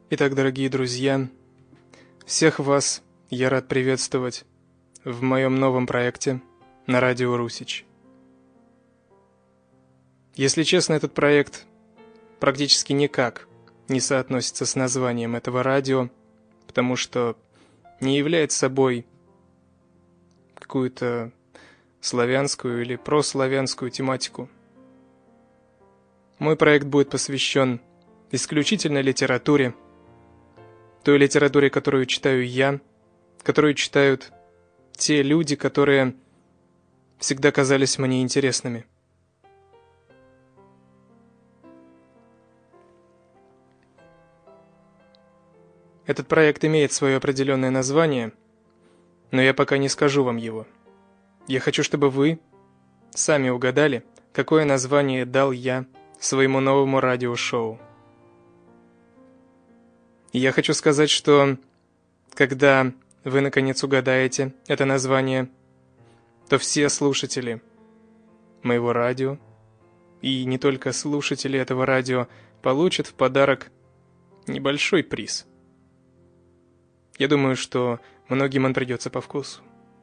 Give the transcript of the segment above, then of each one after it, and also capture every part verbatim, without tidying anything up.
Итак, дорогие друзья, всех вас я рад приветствовать в моем новом проекте на радио Русич. Если честно, этот проект практически никак не соотносится с названием этого радио, потому что не является собой какую-то славянскую или прославянскую тематику. Мой проект будет посвящен исключительно литературе, той литературе, которую читаю я, которую читают те люди, которые всегда казались мне интересными. Этот проект имеет свое определенное название, но я пока не скажу вам его. Я хочу, чтобы вы сами угадали, какое название дал я своему новому радиошоу. И я хочу сказать, что когда вы наконец угадаете это название, то все слушатели моего радио, и не только слушатели этого радио, получат в подарок небольшой приз. Я думаю, что многим он придется по вкусу.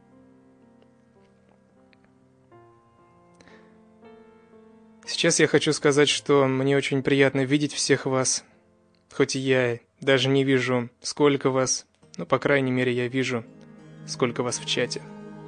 Сейчас я хочу сказать, что мне очень приятно видеть всех вас, хоть и я даже не вижу, сколько вас, но, по крайней мере, я вижу, сколько вас в чате.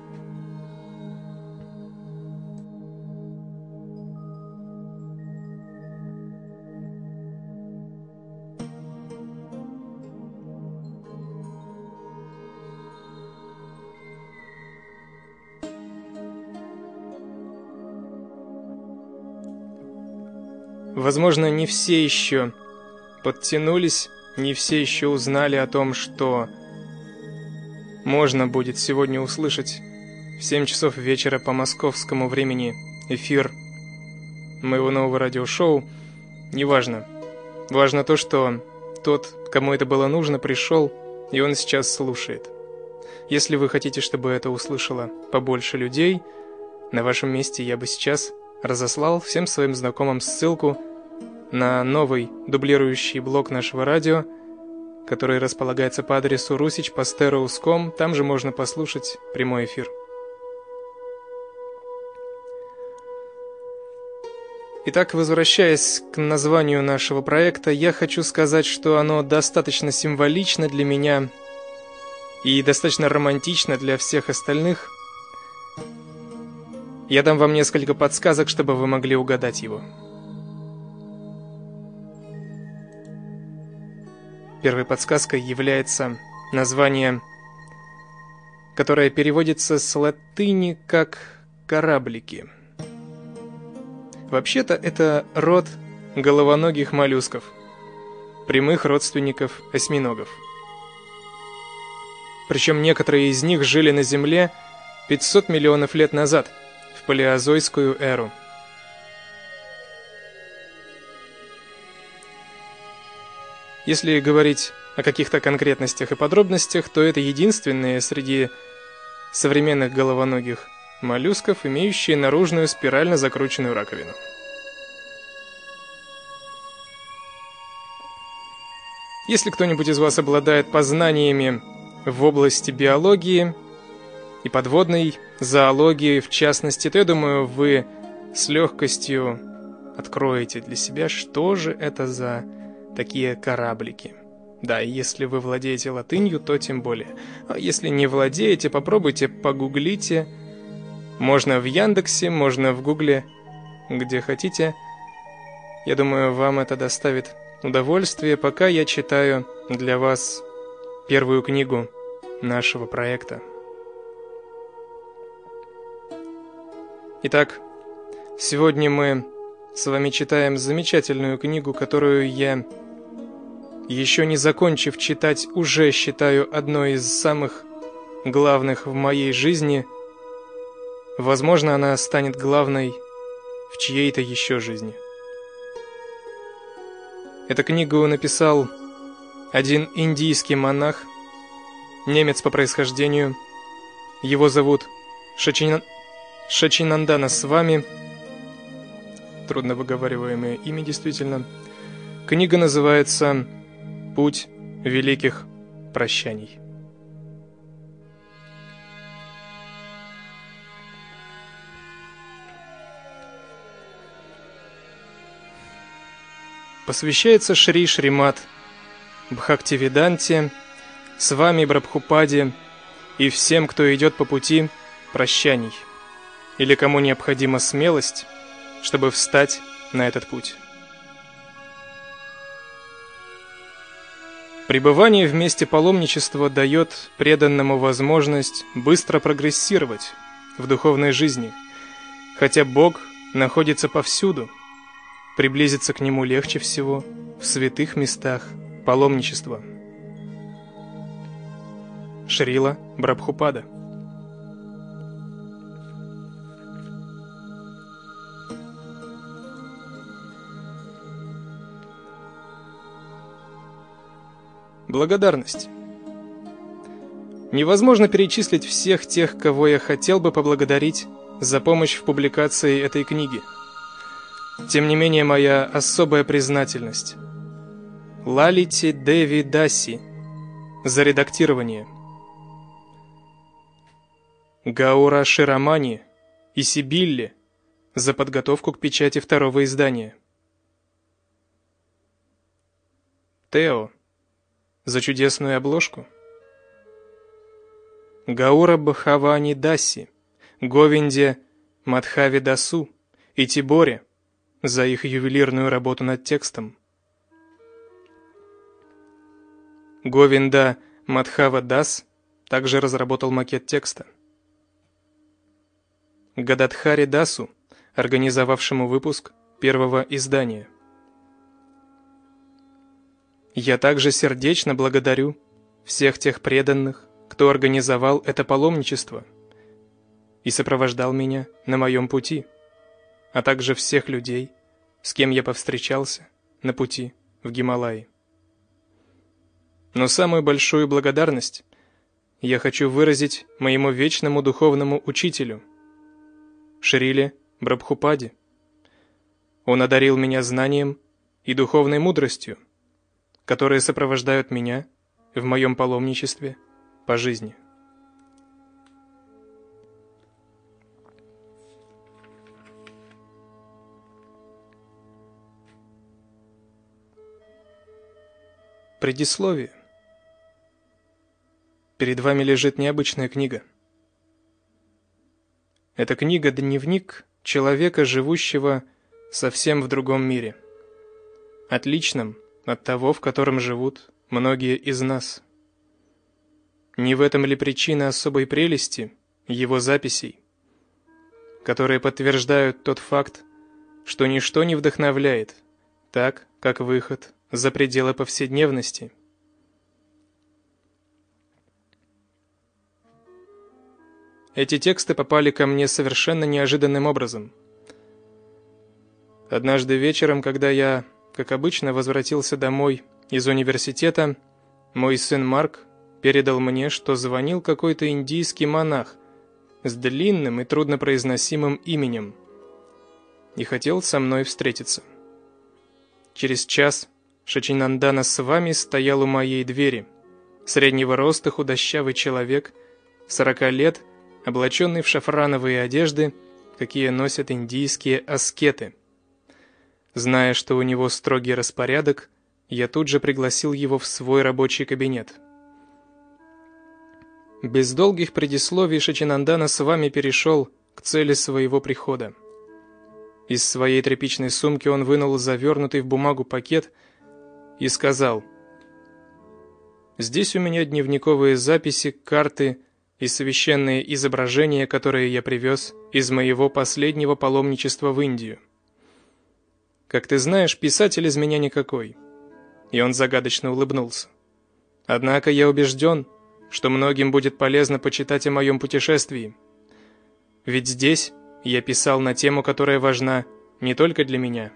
Возможно, не все еще подтянулись, не все еще узнали о том, что можно будет сегодня услышать в семь часов вечера по московскому времени эфир моего нового радиошоу. Неважно. Важно то, что тот, кому это было нужно, пришел, и он сейчас слушает. Если вы хотите, чтобы это услышало побольше людей, на вашем месте я бы сейчас разослал всем своим знакомым ссылку на новый дублирующий блок нашего радио, который располагается по адресу русич пастерус точка ком. Там же можно послушать прямой эфир. Итак, возвращаясь к названию нашего проекта, я хочу сказать, что оно достаточно символично для меня и достаточно романтично для всех остальных. Я дам вам несколько подсказок, чтобы вы могли угадать его. Первой подсказкой является название, которое переводится с латыни как «кораблики». Вообще-то это род головоногих моллюсков, прямых родственников осьминогов. Причем некоторые из них жили на Земле пятьсот миллионов лет назад, в палеозойскую эру. Если говорить о каких-то конкретностях и подробностях, то это единственные среди современных головоногих моллюсков, имеющие наружную спирально закрученную раковину. Если кто-нибудь из вас обладает познаниями в области биологии и подводной зоологии в частности, то, я думаю, вы с легкостью откроете для себя, что же это за такие кораблики. Да, и если вы владеете латынью, то тем более. А если не владеете, попробуйте, погуглите. Можно в Яндексе, можно в Гугле, где хотите. Я думаю, вам это доставит удовольствие, пока я читаю для вас первую книгу нашего проекта. Итак, сегодня мы с вами читаем замечательную книгу, которую я, еще не закончив читать, уже считаю одной из самых главных в моей жизни. Возможно, она станет главной в чьей-то еще жизни. Эту книгу написал один индийский монах, немец по происхождению. Его зовут Шачина... Шачинандана Свами. Трудно выговариваемое имя, действительно. Книга называется путь великих прощаний. Посвящается Шри Шримат Бхактивиданте, с вами Прабхупаде и всем, кто идет по пути прощаний, или кому необходима смелость, чтобы встать на этот путь. Пребывание в месте паломничества дает преданному возможность быстро прогрессировать в духовной жизни, хотя Бог находится повсюду. Приблизиться к Нему легче всего в святых местах паломничества. Шрила Прабхупада. Благодарность. Невозможно перечислить всех тех, кого я хотел бы поблагодарить за помощь в публикации этой книги. Тем не менее, моя особая признательность Лалите Деви Даси за редактирование, Гаура Ширамани и Сибилле за подготовку к печати второго издания, Тео за чудесную обложку, Гаура Бхавани Даси, Говинде Мадхави Дасу и Тиборе за их ювелирную работу над текстом. Говинда Мадхава Дас также разработал макет текста. Гададхари Дасу, организовавшему выпуск первого издания. Я также сердечно благодарю всех тех преданных, кто организовал это паломничество и сопровождал меня на моем пути, а также всех людей, с кем я повстречался на пути в Гималаи. Но самую большую благодарность я хочу выразить моему вечному духовному учителю, Шриле Прабхупаде. Он одарил меня знанием и духовной мудростью, которые сопровождают меня в моем паломничестве по жизни. Предисловие. Перед вами лежит необычная книга. Эта книга – дневник человека, живущего совсем в другом мире, отличном от того, в котором живут многие из нас. Не в этом ли причина особой прелести его записей, которые подтверждают тот факт, что ничто не вдохновляет так, как выход за пределы повседневности? Эти тексты попали ко мне совершенно неожиданным образом. Однажды вечером, когда я, как обычно, возвратился домой из университета, мой сын Марк передал мне, что звонил какой-то индийский монах с длинным и труднопроизносимым именем и хотел со мной встретиться. Через час Шачинандана Свами стоял у моей двери, среднего роста худощавый человек, сорока лет, облаченный в шафрановые одежды, какие носят индийские аскеты. Зная, что у него строгий распорядок, я тут же пригласил его в свой рабочий кабинет. Без долгих предисловий Шачинандана Свами перешел к цели своего прихода. Из своей тряпичной сумки он вынул завернутый в бумагу пакет и сказал: «Здесь у меня дневниковые записи, карты и священные изображения, которые я привез из моего последнего паломничества в Индию. Как ты знаешь, писатель из меня никакой». И он загадочно улыбнулся. «Однако я убежден, что многим будет полезно почитать о моем путешествии. Ведь здесь я писал на тему, которая важна не только для меня».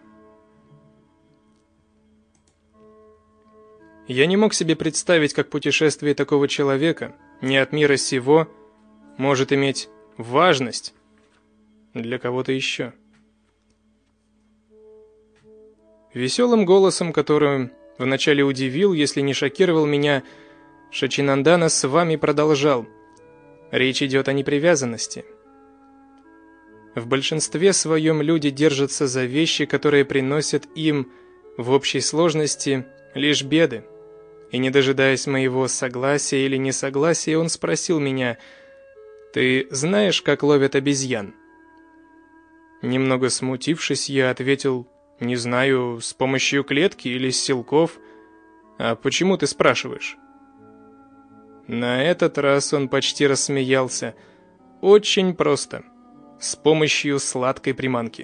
Я не мог себе представить, как путешествие такого человека, не от мира сего, может иметь важность для кого-то еще. Веселым голосом, которым вначале удивил, если не шокировал меня, Шачинандана с вами продолжал. Речь идет о непривязанности. В большинстве своем люди держатся за вещи, которые приносят им в общей сложности лишь беды. И не дожидаясь моего согласия или несогласия, он спросил меня: «Ты знаешь, как ловят обезьян?» Немного смутившись, я ответил: «Не знаю, с помощью клетки или силков. А почему ты спрашиваешь?» На этот раз он почти рассмеялся. «Очень просто. С помощью сладкой приманки».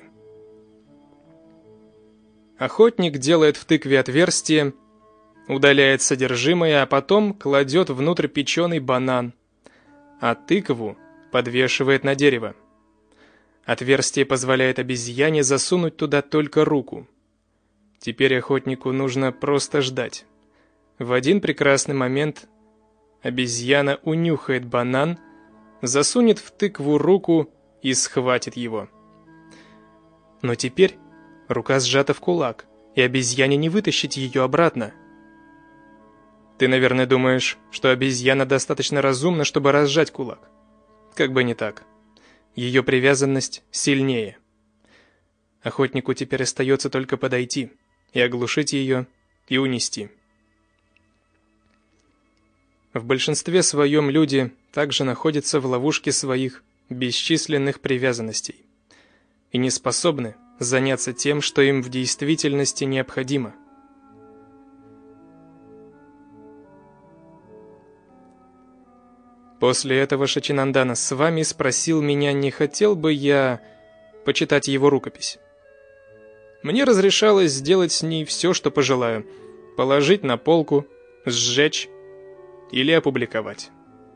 Охотник делает в тыкве отверстие, удаляет содержимое, а потом кладет внутрь печеный банан, а тыкву подвешивает на дерево. Отверстие позволяет обезьяне засунуть туда только руку. Теперь охотнику нужно просто ждать. В один прекрасный момент обезьяна унюхает банан, засунет в тыкву руку и схватит его. Но теперь рука сжата в кулак, и обезьяне не вытащить ее обратно. Ты, наверное, думаешь, что обезьяна достаточно разумна, чтобы разжать кулак. Как бы не так. Ее привязанность сильнее. Охотнику теперь остается только подойти и оглушить ее, и унести. В большинстве своем люди также находятся в ловушке своих бесчисленных привязанностей и не способны заняться тем, что им в действительности необходимо. После этого Шачинандана с вами спросил меня, не хотел бы я почитать его рукопись. Мне разрешалось сделать с ней все, что пожелаю: положить на полку, сжечь или опубликовать.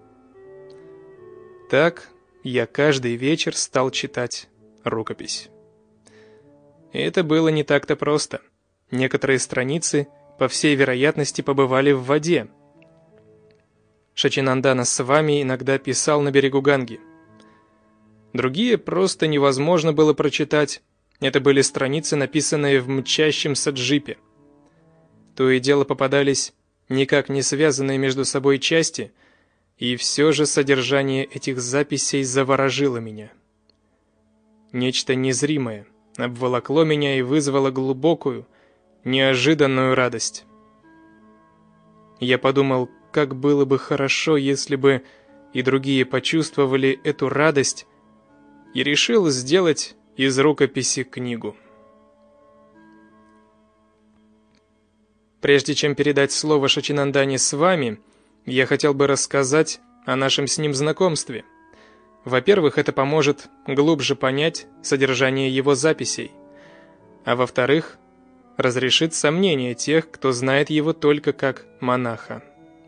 Так я каждый вечер стал читать рукопись. И это было не так-то просто. Некоторые страницы, по всей вероятности, побывали в воде. Шачинандана с вами иногда писал на берегу Ганги. Другие просто невозможно было прочитать. Это были страницы, написанные в мчащемся джипе. То и дело попадались никак не связанные между собой части, и все же содержание этих записей заворожило меня. Нечто незримое обволокло меня и вызвало глубокую, неожиданную радость. Я подумал, как было бы хорошо, если бы и другие почувствовали эту радость, и решил сделать из рукописи книгу. Прежде чем передать слово Шачинандане с вами, я хотел бы рассказать о нашем с ним знакомстве. Во-первых, это поможет глубже понять содержание его записей, а во-вторых, разрешит сомнения тех, кто знает его только как монаха.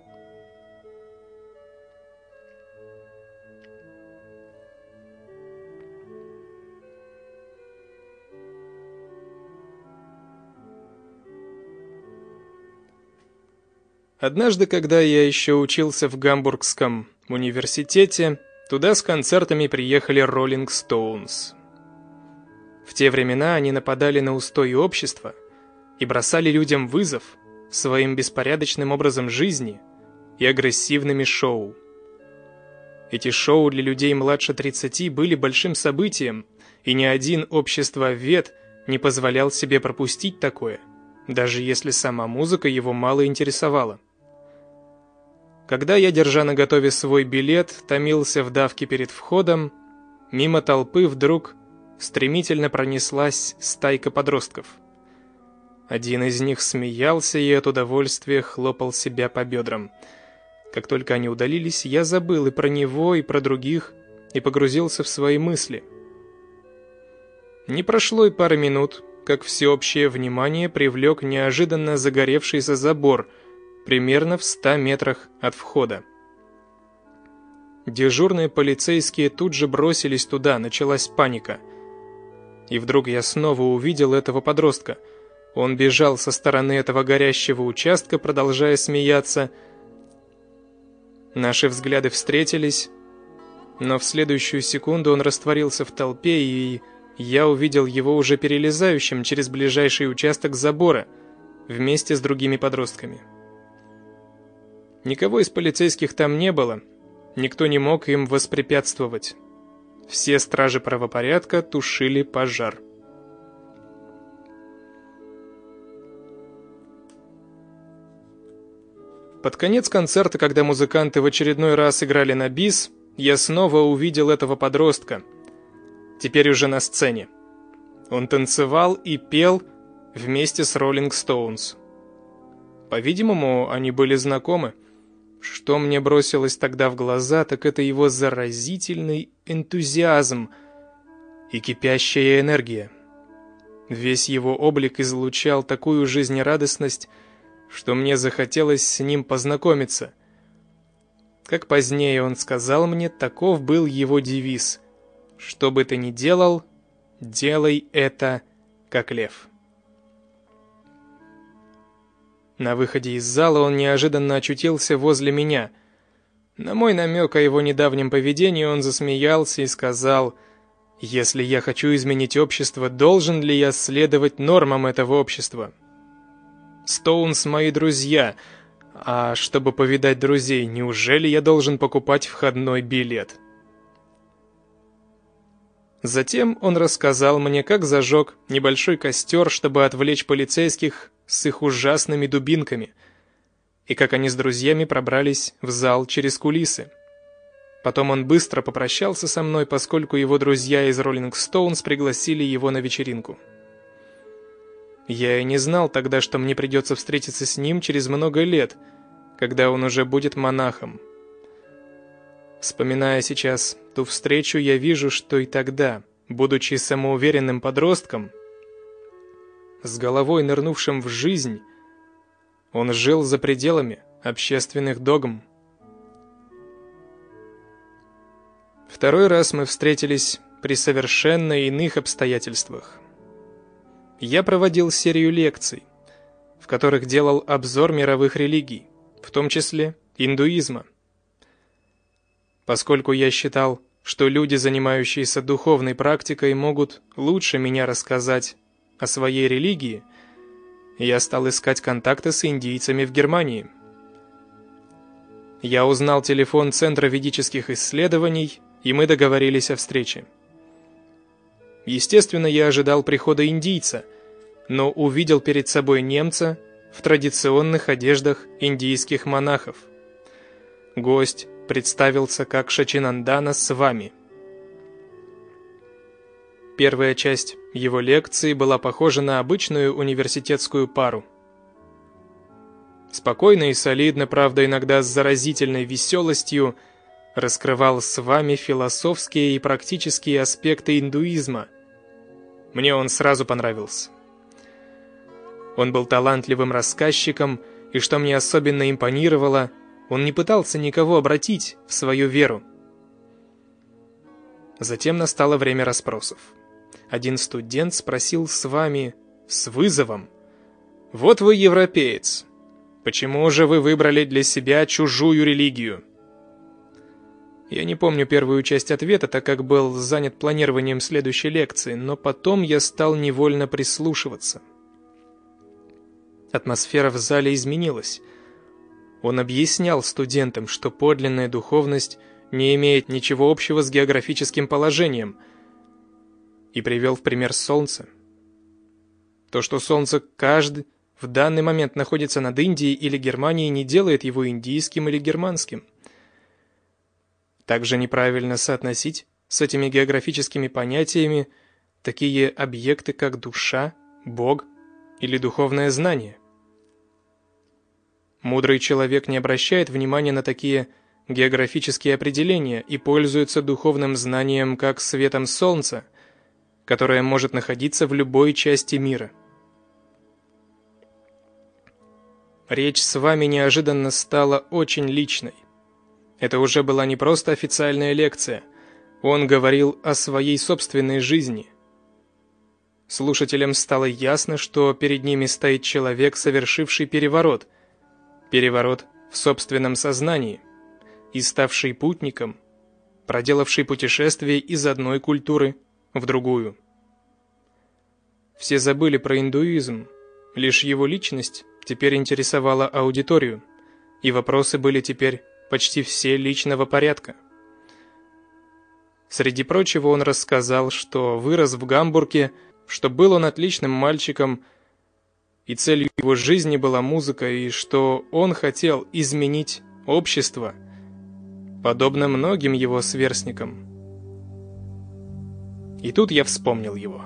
Однажды, когда я еще учился в Гамбургском университете, туда с концертами приехали Роллинг Стоунс. В те времена они нападали на устои общества и бросали людям вызов своим беспорядочным образом жизни и агрессивными шоу. Эти шоу для людей младше тридцати были большим событием, и ни один обществовед не позволял себе пропустить такое, даже если сама музыка его мало интересовала. Когда я, держа наготове свой билет, томился в давке перед входом, мимо толпы вдруг стремительно пронеслась стайка подростков. Один из них смеялся и от удовольствия хлопал себя по бедрам. Как только они удалились, я забыл и про него, и про других, и погрузился в свои мысли. Не прошло и пары минут, как всеобщее внимание привлек неожиданно загоревшийся забор, примерно в ста метрах от входа. Дежурные полицейские тут же бросились туда, началась паника. И вдруг я снова увидел этого подростка. Он бежал со стороны этого горящего участка, продолжая смеяться. Наши взгляды встретились, но в следующую секунду он растворился в толпе, и я увидел его уже перелезающим через ближайший участок забора, вместе с другими подростками. Никого из полицейских там не было, никто не мог им воспрепятствовать. Все стражи правопорядка тушили пожар. Под конец концерта, когда музыканты в очередной раз играли на бис, я снова увидел этого подростка, теперь уже на сцене. Он танцевал и пел вместе с Rolling Stones. По-видимому, они были знакомы. Что мне бросилось тогда в глаза, так это его заразительный энтузиазм и кипящая энергия. Весь его облик излучал такую жизнерадостность, что мне захотелось с ним познакомиться. Как позднее он сказал мне, таков был его девиз: «Что бы ты ни делал, делай это, как лев». На выходе из зала он неожиданно очутился возле меня. На мой намек о его недавнем поведении он засмеялся и сказал: «Если я хочу изменить общество, должен ли я следовать нормам этого общества? Стоунс мои друзья, а чтобы повидать друзей, неужели я должен покупать входной билет?» Затем он рассказал мне, как зажег небольшой костер, чтобы отвлечь полицейских с их ужасными дубинками, и как они с друзьями пробрались в зал через кулисы. Потом он быстро попрощался со мной, поскольку его друзья из Rolling Stones пригласили его на вечеринку. Я и не знал тогда, что мне придется встретиться с ним через много лет, когда он уже будет монахом. Вспоминая сейчас ту встречу, я вижу, что и тогда, будучи самоуверенным подростком, с головой нырнувшим в жизнь, он жил за пределами общественных догм. Второй раз мы встретились при совершенно иных обстоятельствах. Я проводил серию лекций, в которых делал обзор мировых религий, в том числе индуизма. Поскольку я считал, что люди, занимающиеся духовной практикой, могут лучше меня рассказать о своей религии, я стал искать контакты с индийцами в Германии. Я узнал телефон Центра ведических исследований, и мы договорились о встрече. Естественно, я ожидал прихода индийца, но увидел перед собой немца в традиционных одеждах индийских монахов. Гость представился как Шачинандана с вами. Первая часть его лекции была похожа на обычную университетскую пару. Спокойно и солидно, правда, иногда с заразительной веселостью, раскрывал с вами философские и практические аспекты индуизма. Мне он сразу понравился. Он был талантливым рассказчиком, и что мне особенно импонировало, он не пытался никого обратить в свою веру. Затем настало время расспросов. Один студент спросил с вами с вызовом: «Вот вы европеец, почему же вы выбрали для себя чужую религию?» Я не помню первую часть ответа, так как был занят планированием следующей лекции, но потом я стал невольно прислушиваться. Атмосфера в зале изменилась. Он объяснял студентам, что подлинная духовность не имеет ничего общего с географическим положением, и привел в пример солнце. То, что солнце каждый в данный момент находится над Индией или Германией, не делает его индийским или германским. Также неправильно соотносить с этими географическими понятиями такие объекты, как душа, Бог или духовное знание. Мудрый человек не обращает внимания на такие географические определения и пользуется духовным знанием как светом солнца, которое может находиться в любой части мира. Речь с вами неожиданно стала очень личной. Это уже была не просто официальная лекция. Он говорил о своей собственной жизни. Слушателям стало ясно, что перед ними стоит человек, совершивший переворот. Переворот в собственном сознании и ставший путником, проделавший путешествие из одной культуры в другую. Все забыли про индуизм, Лишь его личность теперь интересовала аудиторию, и вопросы были теперь почти все личного порядка. Среди прочего он рассказал, что вырос в Гамбурге, что был он отличным мальчиком, и целью его жизни была музыка, и что он хотел изменить общество, подобно многим его сверстникам. И тут я вспомнил его.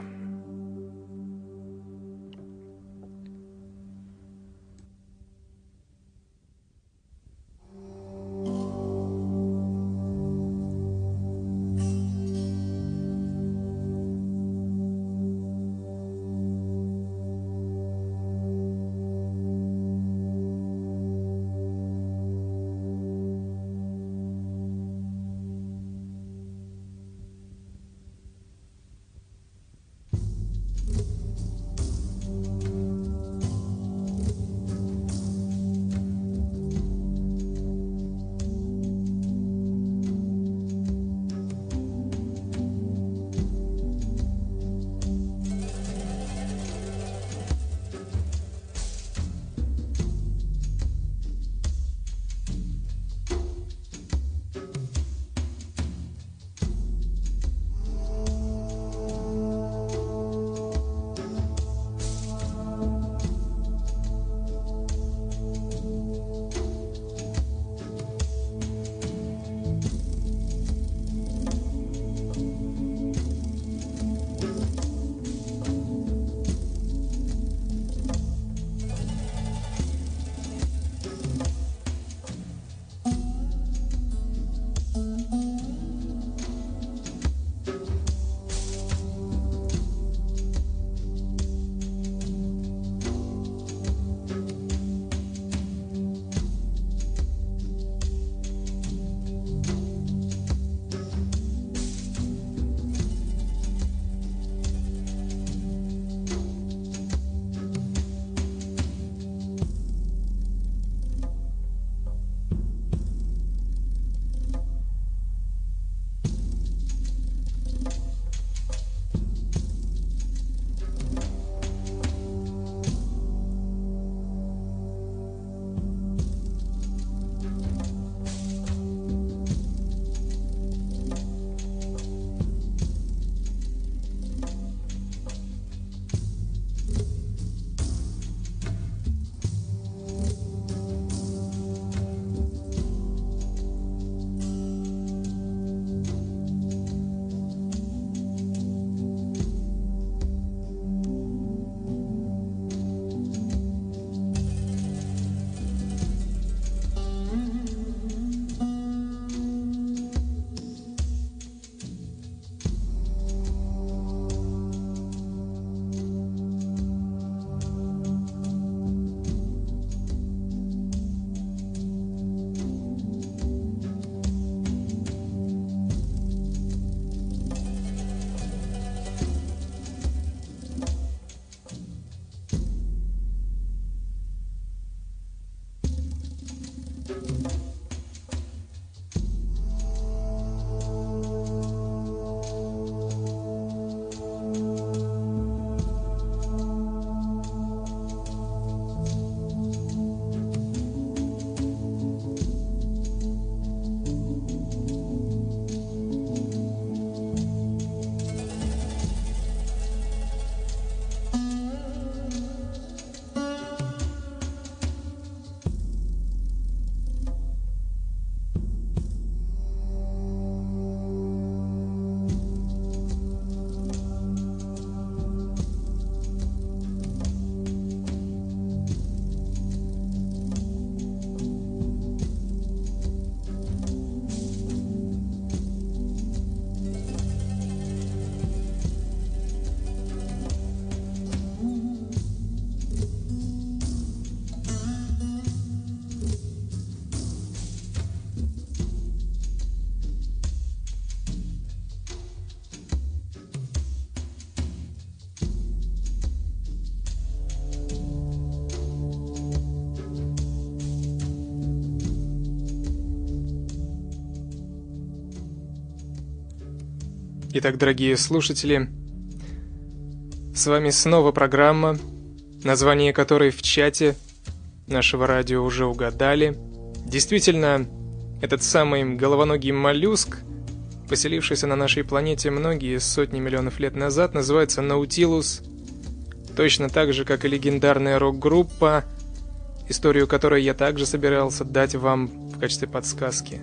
Итак, дорогие слушатели, с вами снова программа название которой в чате нашего радио уже угадали. Действительно, этот самый головоногий моллюск, поселившийся на нашей планете многие сотни миллионов лет назад, называется Наутилус, точно так же, как и легендарная рок-группа, историю которой я также собирался дать вам в качестве подсказки.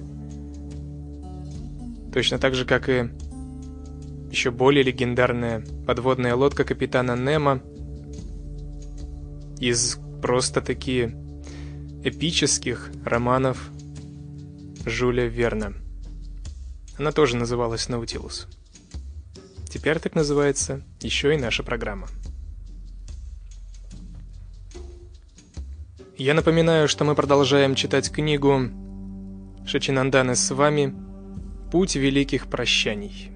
Точно так же, как и еще более легендарная подводная лодка капитана Немо из просто-таки эпических романов Жюля Верна. Она тоже называлась «Наутилус». Теперь так называется еще и наша программа. Я напоминаю, что мы продолжаем читать книгу Шачинанданы с вами «Путь великих прощаний».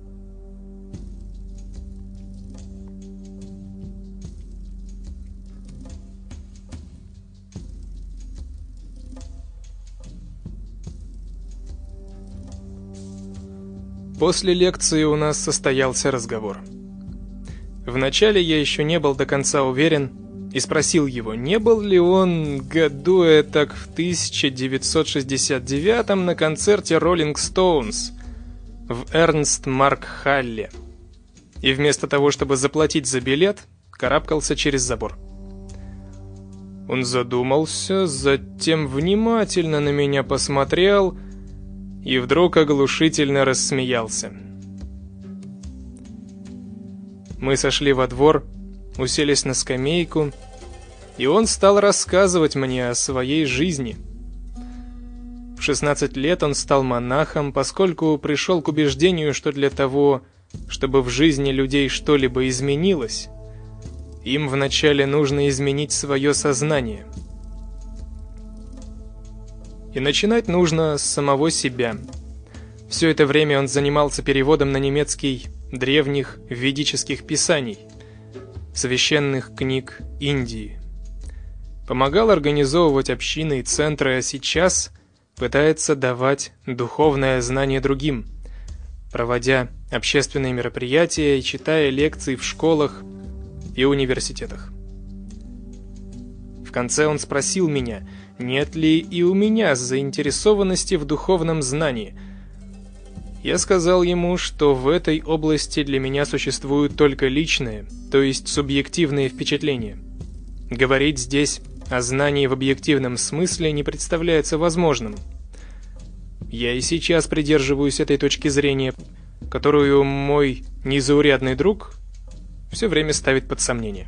После лекции у нас состоялся разговор. Вначале я еще не был до конца уверен и спросил его, не был ли он году этак в тысяча девятьсот шестьдесят девятом на концерте Rolling Stones в Эрнст-Марк-Халле. И вместо того, чтобы заплатить за билет, карабкался через забор. Он задумался, затем внимательно на меня посмотрел и вдруг оглушительно рассмеялся. Мы сошли во двор, уселись на скамейку, и он стал рассказывать мне о своей жизни. В шестнадцать лет он стал монахом, поскольку пришел к убеждению, что для того, чтобы в жизни людей что-либо изменилось, им вначале нужно изменить свое сознание. И начинать нужно с самого себя. Все это время он занимался переводом на немецкий древних ведических писаний, священных книг Индии. Помогал организовывать общины и центры, а сейчас пытается давать духовное знание другим, проводя общественные мероприятия и читая лекции в школах и университетах. В конце он спросил меня, нет ли и у меня заинтересованности в духовном знании. Я сказал ему, что в этой области для меня существуют только личные, то есть субъективные впечатления. Говорить здесь о знании в объективном смысле не представляется возможным. Я и сейчас придерживаюсь этой точки зрения, которую мой незаурядный друг все время ставит под сомнение.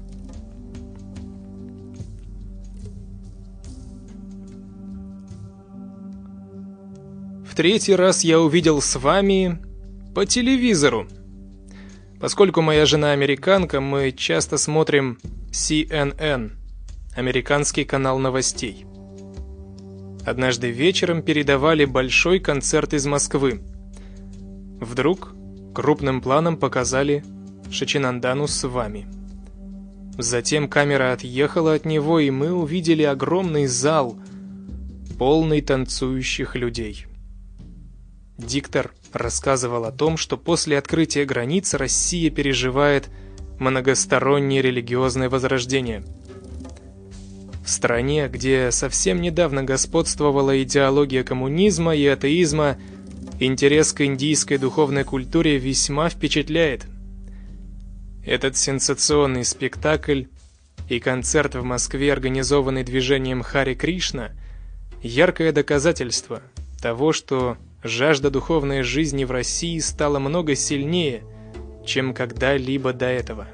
В третий раз я увидел с вами по телевизору. Поскольку моя жена американка, мы часто смотрим си эн эн, американский канал новостей. Однажды вечером передавали большой концерт из Москвы. Вдруг крупным планом показали Шачинандану с вами. Затем камера отъехала от него, и мы увидели огромный зал, полный танцующих людей. Диктор рассказывал о том, что после открытия границ Россия переживает многостороннее религиозное возрождение. В стране, где совсем недавно господствовала идеология коммунизма и атеизма, интерес к индийской духовной культуре весьма впечатляет. Этот сенсационный спектакль и концерт в Москве, организованный движением Харе Кришна, яркое доказательство того, что жажда духовной жизни в России стала много сильнее, чем когда-либо до этого.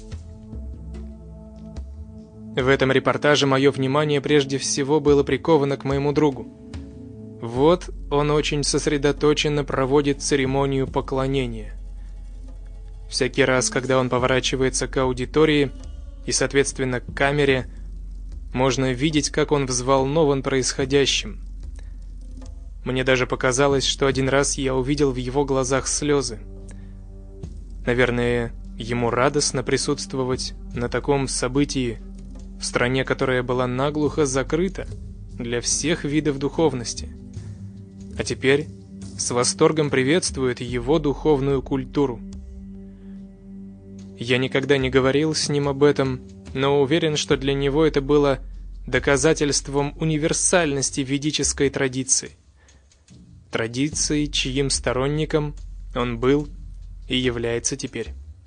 В этом репортаже мое внимание прежде всего было приковано к моему другу. Вот он очень сосредоточенно проводит церемонию поклонения. Всякий раз, когда он поворачивается к аудитории и, соответственно, к камере, можно видеть, как он взволнован происходящим. Мне даже показалось, что один раз я увидел в его глазах слезы. Наверное, ему радостно присутствовать на таком событии в стране, которая была наглухо закрыта для всех видов духовности, а теперь с восторгом приветствует его духовную культуру. Я никогда не говорил с ним об этом, но уверен, что для него это было доказательством универсальности ведической традиции. Традиции, чьим сторонником он был и является теперь.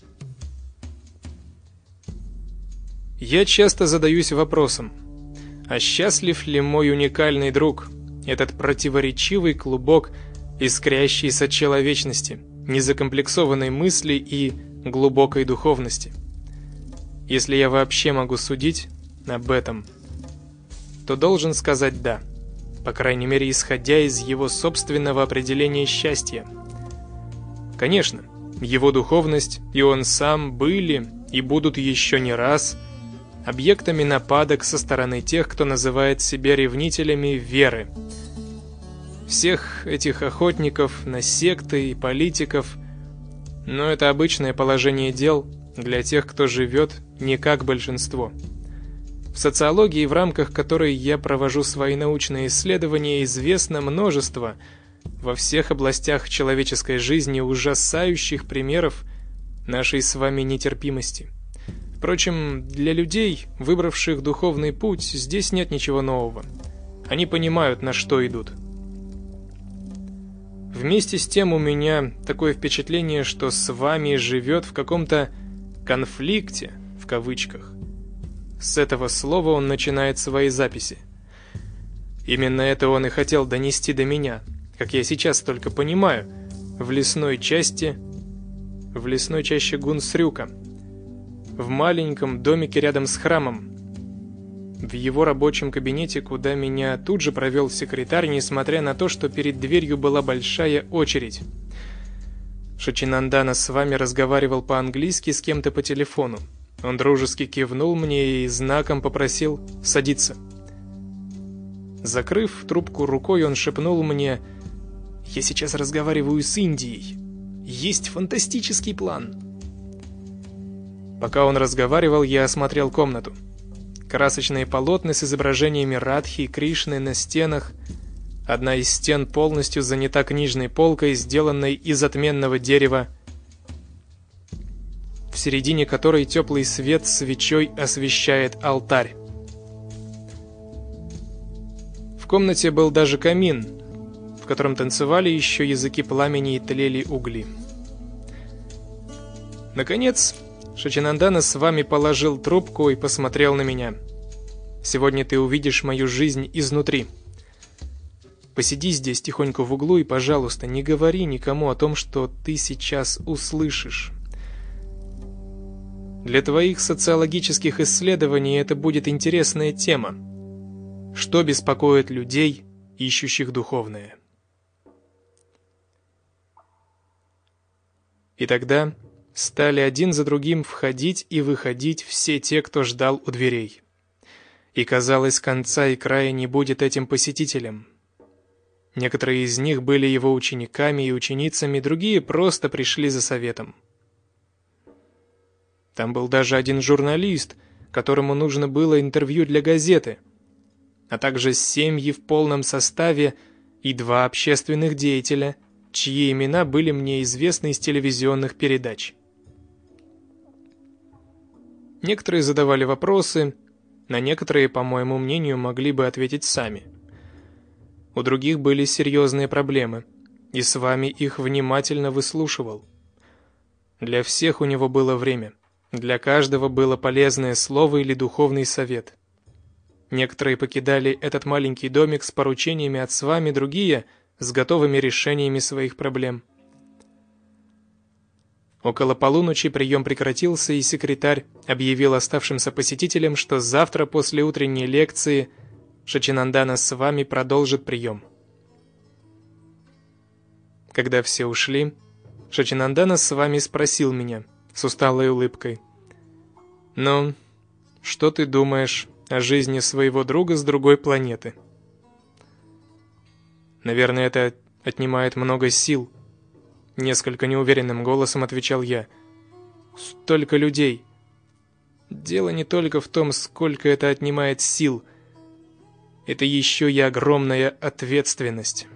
Я часто задаюсь вопросом, а счастлив ли мой уникальный друг, этот противоречивый клубок искрящейся человечности, незакомплексованной мысли и глубокой духовности? Если я вообще могу судить об этом, то должен сказать «да», по крайней мере, исходя из его собственного определения счастья. Конечно, его духовность и он сам были и будут еще не раз объектами нападок со стороны тех, кто называет себя ревнителями веры. Всех этих охотников на секты и политиков, но это обычное положение дел для тех, кто живет не как большинство. В социологии, в рамках которой я провожу свои научные исследования, известно множество во всех областях человеческой жизни ужасающих примеров нашей с вами нетерпимости. Впрочем, для людей, выбравших духовный путь, здесь нет ничего нового. Они понимают, на что идут. Вместе с тем у меня такое впечатление, что с вами живет в каком-то «конфликте», в кавычках. С этого слова он начинает свои записи. Именно это он и хотел донести до меня, как я сейчас только понимаю, в лесной части, в лесной чаще Гунсрюка, в маленьком домике рядом с храмом, в его рабочем кабинете, куда меня тут же провел секретарь, несмотря на то, что перед дверью была большая очередь. Шачинандана с вами разговаривал по-английски с кем-то по телефону. Он дружески кивнул мне и знаком попросил садиться. Закрыв трубку рукой, он шепнул мне: «Я сейчас разговариваю с Индией. Есть фантастический план». Пока он разговаривал, я осмотрел комнату. Красочные полотна с изображениями Радхи и Кришны на стенах. Одна из стен полностью занята книжной полкой, сделанной из отменного дерева, в середине которой теплый свет свечой освещает алтарь. В комнате был даже камин, в котором танцевали еще языки пламени и тлели угли. Наконец, Шачинандана с вами положил трубку и посмотрел на меня. «Сегодня ты увидишь мою жизнь изнутри. Посиди здесь тихонько в углу и, пожалуйста, не говори никому о том, что ты сейчас услышишь. Для твоих социологических исследований это будет интересная тема. Что беспокоит людей, ищущих духовное?» И тогда стали один за другим входить и выходить все те, кто ждал у дверей. И, казалось, конца и края не будет этим посетителям. Некоторые из них были его учениками и ученицами, другие просто пришли за советом. Там был даже один журналист, которому нужно было интервью для газеты, а также семьи в полном составе и два общественных деятеля, чьи имена были мне известны из телевизионных передач. Некоторые задавали вопросы, на некоторые, по моему мнению, могли бы ответить сами. У других были серьезные проблемы, и с вами их внимательно выслушивал. Для всех у него было время, для каждого было полезное слово или духовный совет. Некоторые покидали этот маленький домик с поручениями от с вами, другие — с готовыми решениями своих проблем. Около полуночи прием прекратился, и секретарь объявил оставшимся посетителям, что завтра после утренней лекции Шачинандана с вами продолжит прием. Когда все ушли, Шачинандана с вами спросил меня с усталой улыбкой: «Ну, что ты думаешь о жизни своего друга с другой планеты?» «Наверное, это отнимает много сил», — несколько неуверенным голосом отвечал я. «Столько людей. Дело не только в том, сколько это отнимает сил. Это еще и огромная ответственность.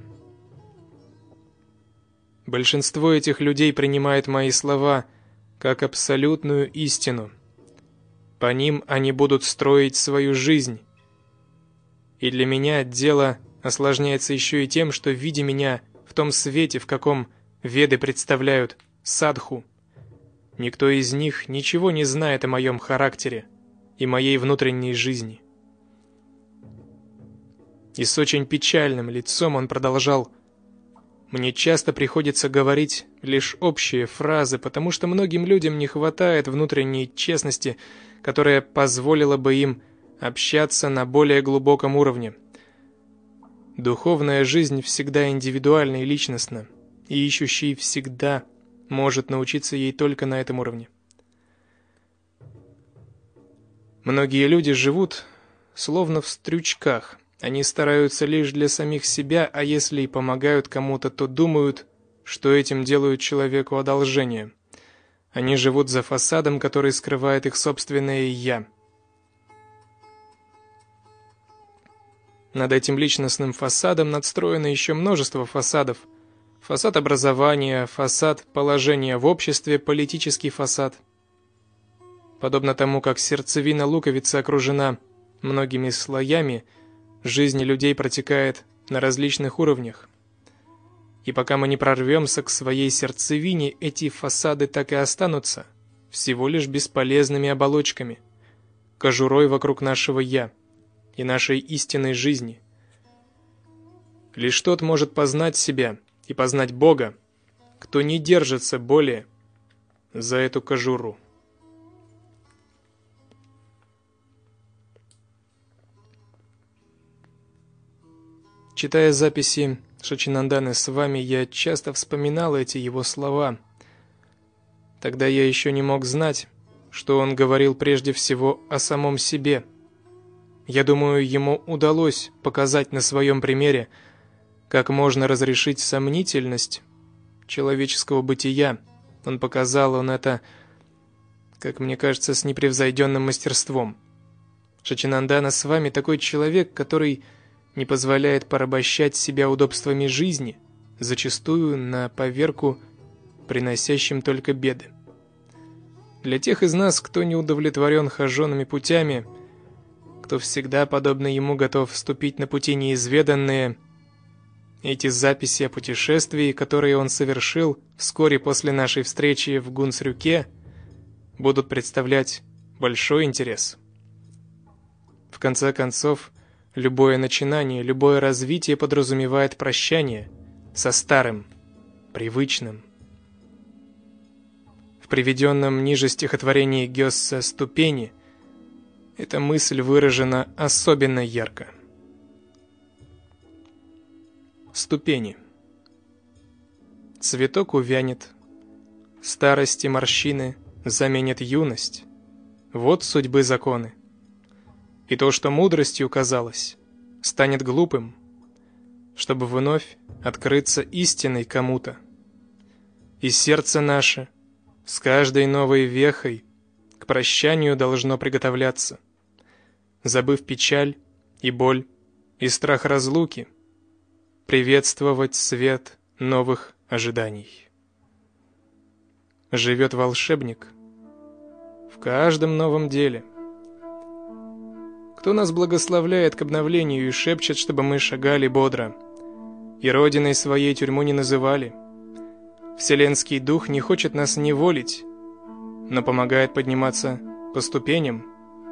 Большинство этих людей принимает мои слова как абсолютную истину. По ним они будут строить свою жизнь. И для меня дело осложняется еще и тем, что, видя меня в том свете, в каком веды представляют садху, никто из них ничего не знает о моем характере и моей внутренней жизни. И с очень печальным лицом он продолжал: «Мне часто приходится говорить лишь общие фразы, потому что многим людям не хватает внутренней честности, которая позволила бы им общаться на более глубоком уровне. Духовная жизнь всегда индивидуальна и личностна, и ищущий всегда может научиться ей только на этом уровне. Многие люди живут словно в стручках. Они стараются лишь для самих себя, а если и помогают кому-то, то думают, что этим делают человеку одолжение. Они живут за фасадом, который скрывает их собственное «я». Над этим личностным фасадом надстроено еще множество фасадов. Фасад образования, фасад положения в обществе, политический фасад. Подобно тому, как сердцевина луковицы окружена многими слоями, жизнь людей протекает на различных уровнях. И пока мы не прорвемся к своей сердцевине, эти фасады так и останутся всего лишь бесполезными оболочками, кожурой вокруг нашего «я» и нашей истинной жизни. Лишь тот может познать себя и познать Бога, кто не держится более за эту кожуру. Читая записи Шачинанданы с вами, я часто вспоминал эти его слова. Тогда я еще не мог знать, что он говорил прежде всего о самом себе. Я думаю, ему удалось показать на своем примере, как можно разрешить сомнительность человеческого бытия. Он показал он это, как мне кажется, с непревзойденным мастерством. Шачинандана с вами такой человек, который не позволяет порабощать себя удобствами жизни, зачастую на поверку приносящим только беды. Для тех из нас, кто не удовлетворен хожеными путями, кто всегда, подобно ему, готов вступить на пути неизведанные, эти записи о путешествии, которые он совершил вскоре после нашей встречи в Гунсрюке, будут представлять большой интерес. В конце концов, любое начинание, любое развитие подразумевает прощание со старым, привычным. В приведенном ниже стихотворении Гёссе «Ступени» эта мысль выражена особенно ярко. Ступени. Цветок увянет, старость и морщины заменят юность. Вот судьбы законы. И то, что мудростью казалось, станет глупым, чтобы вновь открыться истиной кому-то. И сердце наше с каждой новой вехой к прощанию должно приготовляться, забыв печаль и боль и страх разлуки, приветствовать свет новых ожиданий. Живет волшебник в каждом новом деле. Кто нас благословляет к обновлению и шепчет, чтобы мы шагали бодро, и родиной своей тюрьму не называли. Вселенский дух не хочет нас неволить, но помогает подниматься по ступеням.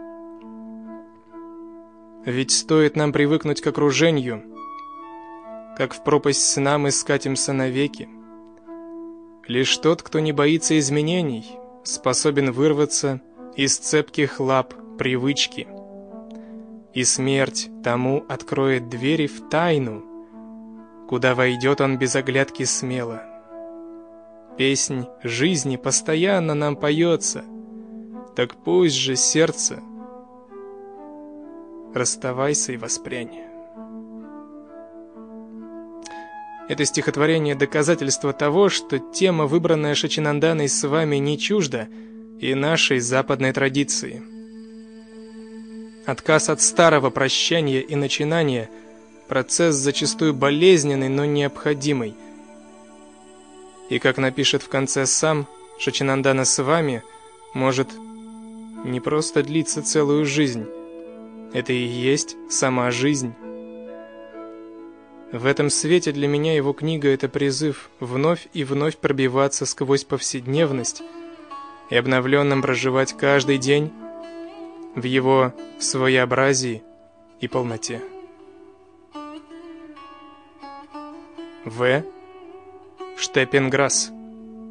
Ведь стоит нам привыкнуть к окружению, как в пропасть сна мы скатимся навеки. Лишь тот, кто не боится изменений, способен вырваться из цепких лап привычки. И смерть тому откроет двери в тайну, куда войдет он без оглядки смело. Песнь жизни постоянно нам поется, так пусть же, сердце, расставайся и воспрянь. Это стихотворение — доказательство того, что тема, выбранная Шачинанданой с вами, не чужда и нашей западной традиции. Отказ от старого, прощания и начинания – процесс зачастую болезненный, но необходимый. И, как напишет в конце сам Шачинандана с вами, может не просто длится целую жизнь. Это и есть сама жизнь. В этом свете для меня его книга — это призыв вновь и вновь пробиваться сквозь повседневность и обновленным проживать каждый день в его своеобразии и полноте. В. Штепенграсс.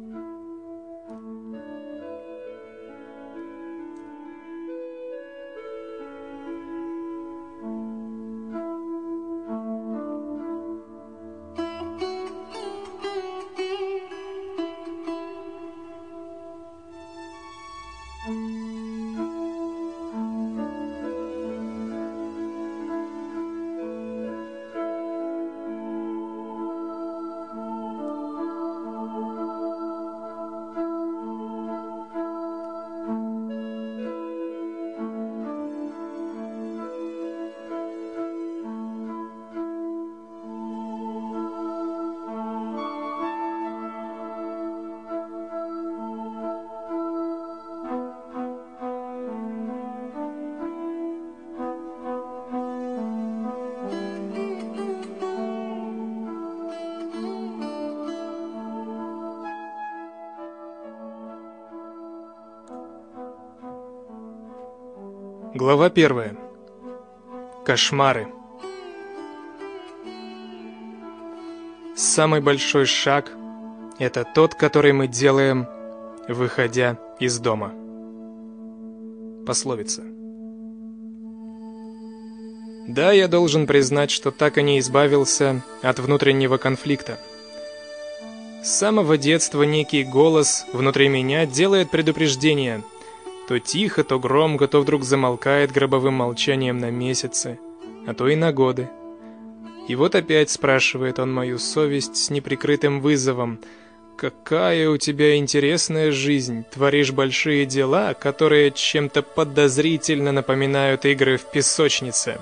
Глава первая. Кошмары. Самый большой шаг — это тот, который мы делаем, выходя из дома. Пословица. Да, я должен признать, что так и не избавился от внутреннего конфликта. С самого детства некий голос внутри меня делает предупреждение. То тихо, то громко, то вдруг замолкает гробовым молчанием на месяцы, а то и на годы. И вот опять спрашивает он мою совесть с неприкрытым вызовом. «Какая у тебя интересная жизнь, творишь большие дела, которые чем-то подозрительно напоминают игры в песочнице».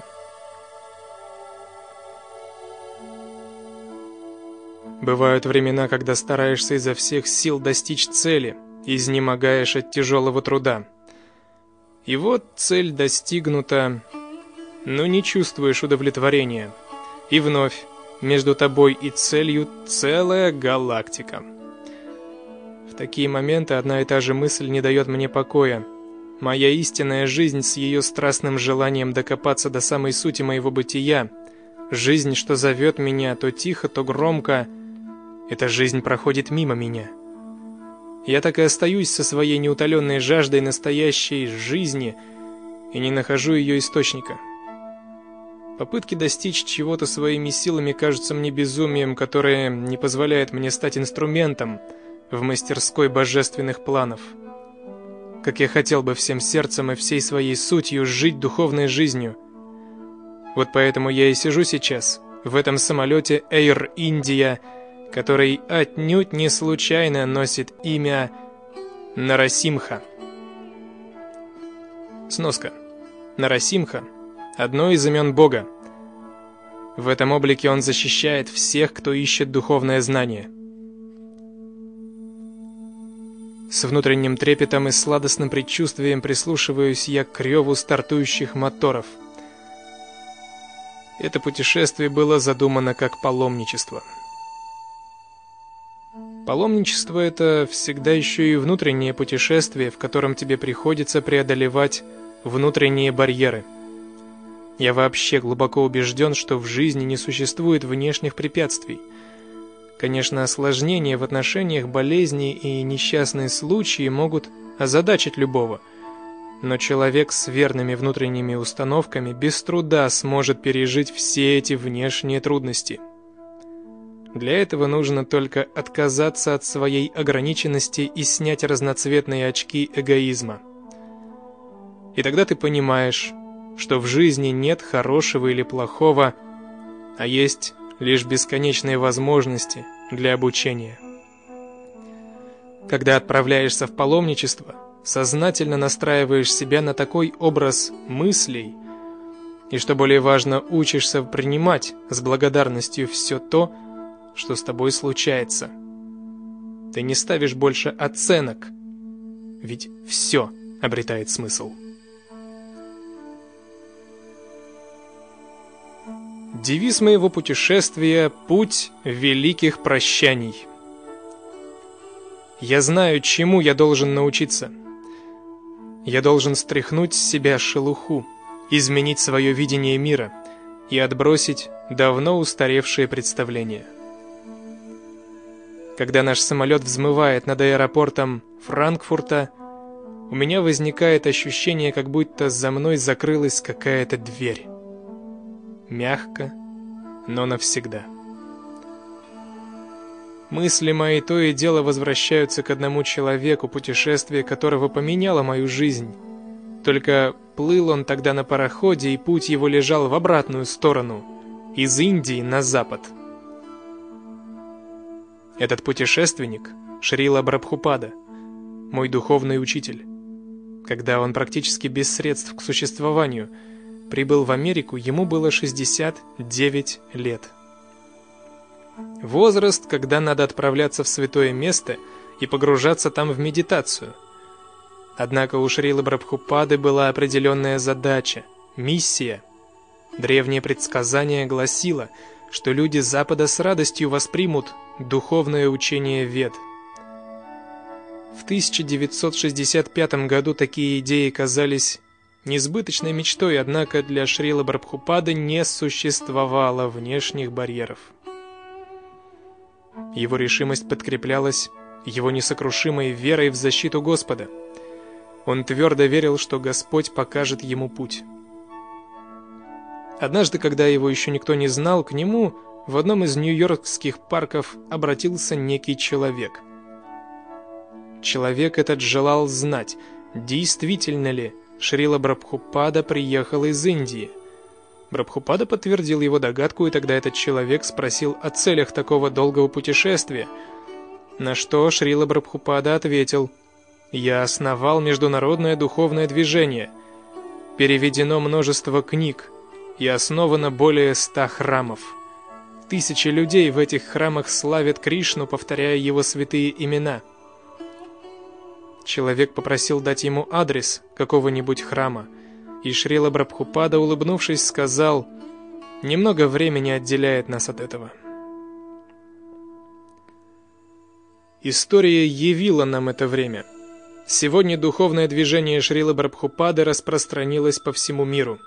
Бывают времена, когда стараешься изо всех сил достичь цели, изнемогаешь от тяжелого труда. И вот цель достигнута, но не чувствуешь удовлетворения. И вновь между тобой и целью целая галактика. В такие моменты одна и та же мысль не дает мне покоя. Моя истинная жизнь с ее страстным желанием докопаться до самой сути моего бытия, жизнь, что зовет меня то тихо, то громко, эта жизнь проходит мимо меня. Я так и остаюсь со своей неутоленной жаждой настоящей жизни и не нахожу ее источника. Попытки достичь чего-то своими силами кажутся мне безумием, которое не позволяет мне стать инструментом в мастерской божественных планов. Как я хотел бы всем сердцем и всей своей сутью жить духовной жизнью. Вот поэтому я и сижу сейчас в этом самолете Air India, который отнюдь не случайно носит имя Нарасимха. Сноска. Нарасимха – одно из имен Бога. В этом облике он защищает всех, кто ищет духовное знание. С внутренним трепетом и сладостным предчувствием прислушиваюсь я к реву стартующих моторов. Это путешествие было задумано как паломничество. Паломничество — это всегда еще и внутреннее путешествие, в котором тебе приходится преодолевать внутренние барьеры. Я вообще глубоко убежден, что в жизни не существует внешних препятствий. Конечно, осложнения в отношениях, болезни и несчастные случаи могут озадачить любого, но человек с верными внутренними установками без труда сможет пережить все эти внешние трудности. Для этого нужно только отказаться от своей ограниченности и снять разноцветные очки эгоизма. И тогда ты понимаешь, что в жизни нет хорошего или плохого, а есть лишь бесконечные возможности для обучения. Когда отправляешься в паломничество, сознательно настраиваешь себя на такой образ мыслей, и, что более важно, учишься принимать с благодарностью все то, что с тобой случается. Ты не ставишь больше оценок, ведь все обретает смысл. Девиз моего путешествия — путь великих прощаний. Я знаю, чему я должен научиться. Я должен стряхнуть с себя шелуху, изменить свое видение мира и отбросить давно устаревшие представления. Когда наш самолет взмывает над аэропортом Франкфурта, у меня возникает ощущение, как будто за мной закрылась какая-то дверь. Мягко, но навсегда. Мысли мои то и дело возвращаются к одному человеку, путешествие которого поменяло мою жизнь. Только плыл он тогда на пароходе, и путь его лежал в обратную сторону, из Индии на запад. Этот путешественник — Шрила Прабхупада, мой духовный учитель. Когда он практически без средств к существованию прибыл в Америку, ему было шестьдесят девять лет. Возраст, когда надо отправляться в святое место и погружаться там в медитацию. Однако у Шрилы Прабхупады была определенная задача, миссия. Древнее предсказание гласило, что люди Запада с радостью воспримут духовное учение Вед. В тысяча девятьсот шестьдесят пятом году такие идеи казались несбыточной мечтой, однако для Шрилы Прабхупады не существовало внешних барьеров. Его решимость подкреплялась его несокрушимой верой в защиту Господа. Он твердо верил, что Господь покажет ему путь. Однажды, когда его еще никто не знал, к нему в одном из нью-йоркских парков обратился некий человек. Человек этот желал знать, действительно ли Шрила Прабхупада приехал из Индии. Прабхупада подтвердил его догадку, и тогда этот человек спросил о целях такого долгого путешествия, на что Шрила Прабхупада ответил: «Я основал международное духовное движение, переведено множество книг и основано более ста храмов. Тысячи людей в этих храмах славят Кришну, повторяя его святые имена». Человек попросил дать ему адрес какого-нибудь храма, и Шрила Прабхупада, улыбнувшись, сказал: «Немного времени отделяет нас от этого». История явила нам это время. Сегодня духовное движение Шрилы Прабхупады распространилось по всему миру.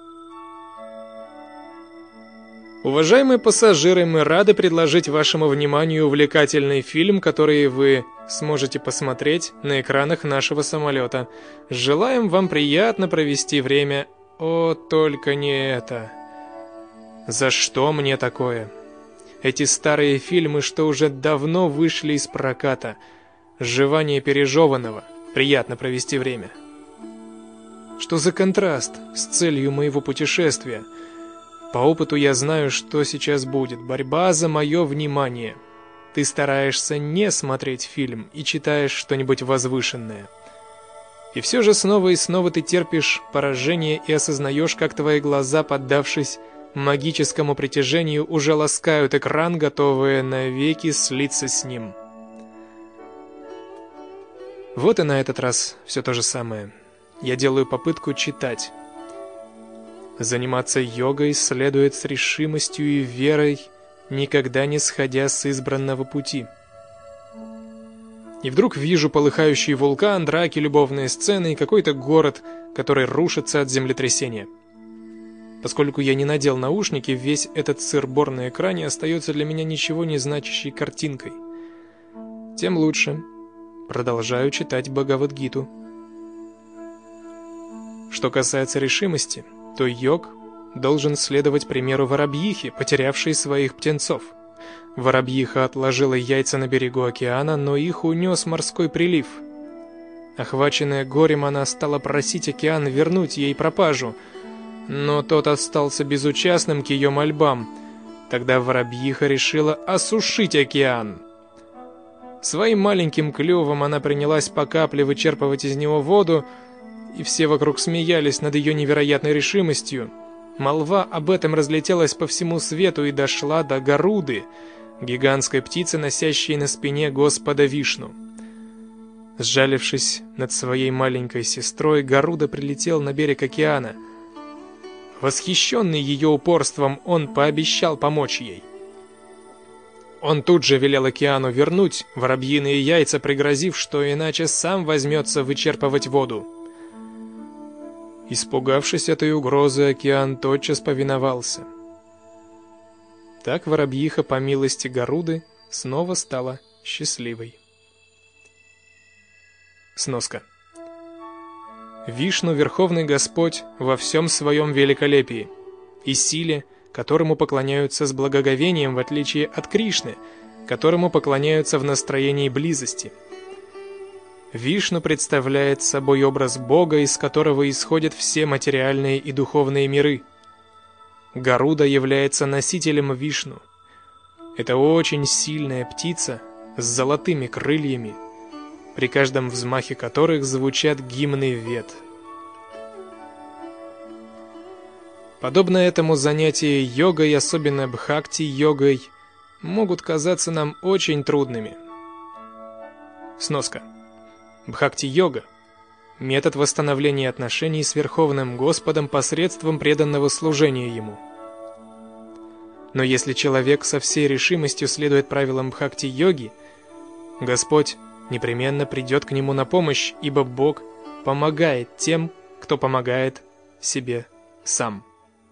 Уважаемые пассажиры, мы рады предложить вашему вниманию увлекательный фильм, который вы сможете посмотреть на экранах нашего самолета. Желаем вам приятно провести время. О, только не это. За что мне такое? Эти старые фильмы, что уже давно вышли из проката. Жевание пережеванного. Приятно провести время. Что за контраст с целью моего путешествия? По опыту я знаю, что сейчас будет. Борьба за мое внимание. Ты стараешься не смотреть фильм и читаешь что-нибудь возвышенное. И все же снова и снова ты терпишь поражение и осознаешь, как твои глаза, поддавшись магическому притяжению, уже ласкают экран, готовые навеки слиться с ним. Вот и на этот раз все то же самое. Я делаю попытку читать. Заниматься йогой следует с решимостью и верой, никогда не сходя с избранного пути. И вдруг вижу полыхающий вулкан, драки, любовные сцены и какой-то город, который рушится от землетрясения. Поскольку я не надел наушники, весь этот сыр-бор на экране остается для меня ничего не значащей картинкой. Тем лучше. Продолжаю читать Бхагавад-гиту. Что касается решимости, то йог должен следовать примеру воробьихи, потерявшей своих птенцов. Воробьиха отложила яйца на берегу океана, но их унес морской прилив. Охваченная горем, она стала просить океан вернуть ей пропажу, но тот остался безучастным к ее мольбам. Тогда воробьиха решила осушить океан. Своим маленьким клювом она принялась по капле вычерпывать из него воду, и все вокруг смеялись над ее невероятной решимостью. Молва об этом разлетелась по всему свету и дошла до Гаруды, гигантской птицы, носящей на спине Господа Вишну. Сжалившись над своей маленькой сестрой, Гаруда прилетел на берег океана. Восхищенный ее упорством, он пообещал помочь ей. Он тут же велел океану вернуть воробьиные яйца, пригрозив, что иначе сам возьмется вычерпывать воду. Испугавшись этой угрозы, океан тотчас повиновался. Так воробьиха, по милости Гаруды, снова стала счастливой. Сноска. Вишну — Верховный Господь во всем своем великолепии и силе, которому поклоняются с благоговением, в отличие от Кришны, которому поклоняются в настроении близости. Вишну представляет собой образ Бога, из которого исходят все материальные и духовные миры. Гаруда является носителем Вишну. Это очень сильная птица с золотыми крыльями, при каждом взмахе которых звучат гимны Вед. Подобно этому занятия йогой, особенно бхакти-йогой, могут казаться нам очень трудными. Сноска. Бхакти-йога – метод восстановления отношений с Верховным Господом посредством преданного служения Ему. Но если человек со всей решимостью следует правилам бхакти-йоги, Господь непременно придет к нему на помощь, ибо Бог помогает тем, кто помогает себе сам.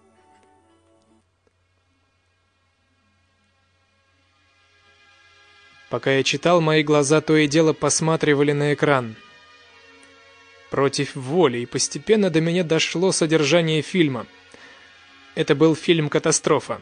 Пока я читал, мои глаза то и дело посматривали на экран. Против воли, и постепенно до меня дошло содержание фильма. Это был фильм «Катастрофа».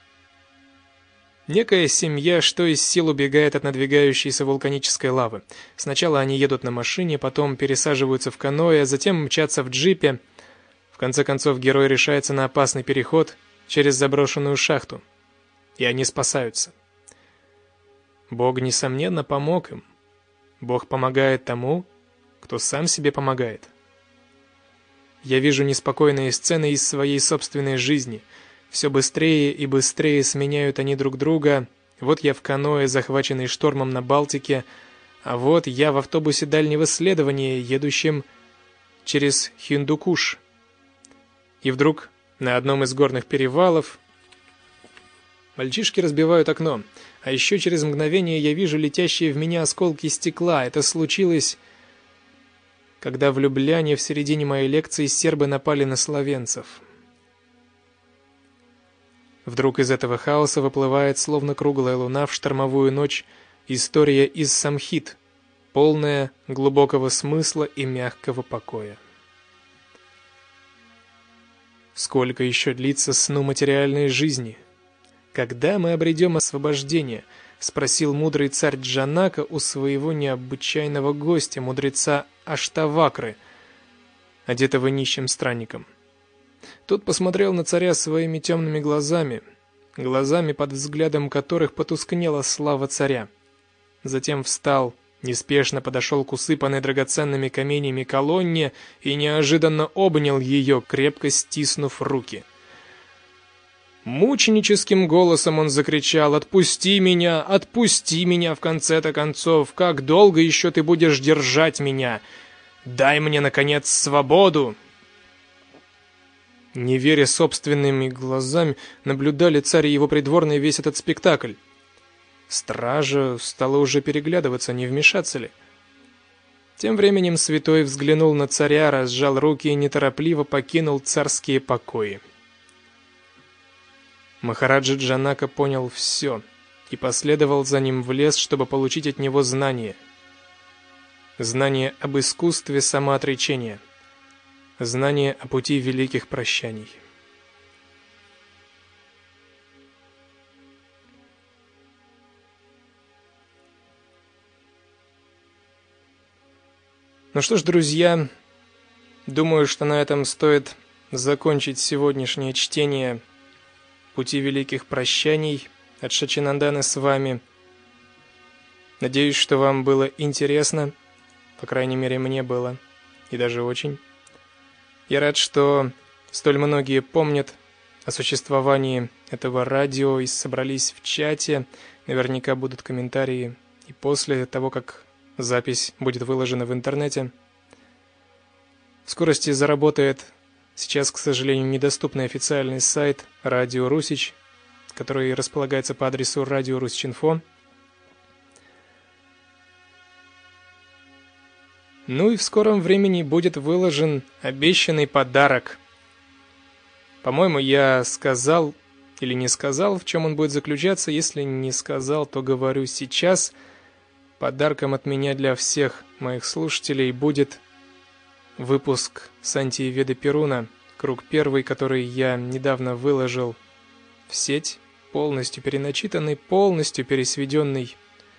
Некая семья, что из сил, убегает от надвигающейся вулканической лавы. Сначала они едут на машине, потом пересаживаются в каноэ, затем мчатся в джипе. В конце концов, герой решается на опасный переход через заброшенную шахту. И они спасаются. Бог, несомненно, помог им. Бог помогает тому, кто сам себе помогает. Я вижу неспокойные сцены из своей собственной жизни. Все быстрее и быстрее сменяют они друг друга. Вот я в каноэ, захваченный штормом на Балтике, а вот я в автобусе дальнего следования, едущем через Хиндукуш. И вдруг на одном из горных перевалов мальчишки разбивают окно, а еще через мгновение я вижу летящие в меня осколки стекла. Это случилось, когда в Любляне в середине моей лекции сербы напали на словенцев. Вдруг из этого хаоса выплывает, словно круглая луна в штормовую ночь, история из Самхит, полная глубокого смысла и мягкого покоя. Сколько еще длится сну материальной жизни? «Когда мы обретем освобождение?» — спросил мудрый царь Джанака у своего необычайного гостя, мудреца Аштавакры, одетого нищим странником. Тот посмотрел на царя своими темными глазами, глазами, под взглядом которых потускнела слава царя. Затем встал, неспешно подошел к усыпанной драгоценными каменями колонне и неожиданно обнял ее, крепко стиснув руки. Мученическим голосом он закричал: «Отпусти меня! Отпусти меня, в конце-то концов! Как долго еще ты будешь держать меня? Дай мне, наконец, свободу!» Не веря собственными глазами, наблюдали царь и его придворные весь этот спектакль. Стража стала уже переглядываться, не вмешаться ли. Тем временем святой взглянул на царя, разжал руки и неторопливо покинул царские покои. Махараджа Джанака понял все и последовал за ним в лес, чтобы получить от него знания. Знания об искусстве самоотречения. Знания о пути великих прощаний. Ну что ж, друзья, думаю, что на этом стоит закончить сегодняшнее чтение «Пути великих прощаний» от Шачинанданы с вами. Надеюсь, что вам было интересно, по крайней мере, мне было, и даже очень. Я рад, что столь многие помнят о существовании этого радио и собрались в чате. Наверняка будут комментарии и после того, как запись будет выложена в интернете. В скорости заработает сейчас, к сожалению, недоступный официальный сайт Радио Русич, который располагается по адресу радио русич точка инфо. Ну и в скором времени будет выложен обещанный подарок. По-моему, я сказал или не сказал, в чем он будет заключаться. Если не сказал, то говорю сейчас. Подарком от меня для всех моих слушателей будет выпуск Сантии Веды Перуна, круг первый, который я недавно выложил в сеть, полностью переначитанный, полностью пересведенный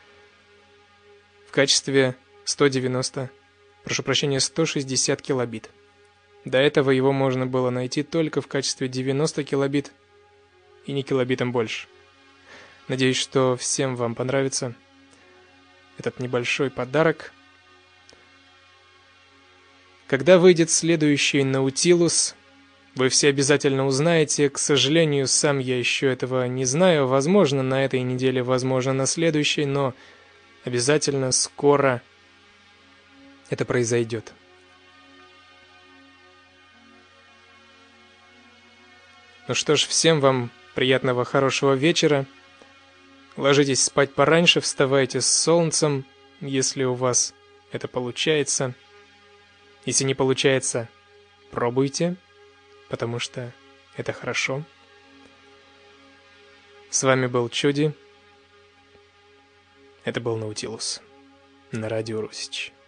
в качестве сто девяносто, прошу прощения, сто шестьдесят килобит. До этого его можно было найти только в качестве девяносто килобит и не килобитом больше. Надеюсь, что всем вам понравится этот небольшой подарок. Когда выйдет следующий Наутилус, вы все обязательно узнаете. К сожалению, сам я еще этого не знаю. Возможно, на этой неделе, возможно, на следующей, но обязательно скоро это произойдет. Ну что ж, всем вам приятного, хорошего вечера. Ложитесь спать пораньше, вставайте с солнцем, если у вас это получается. Если не получается, пробуйте, потому что это хорошо. С вами был Чуди. Это был Наутилус на Радио Русич.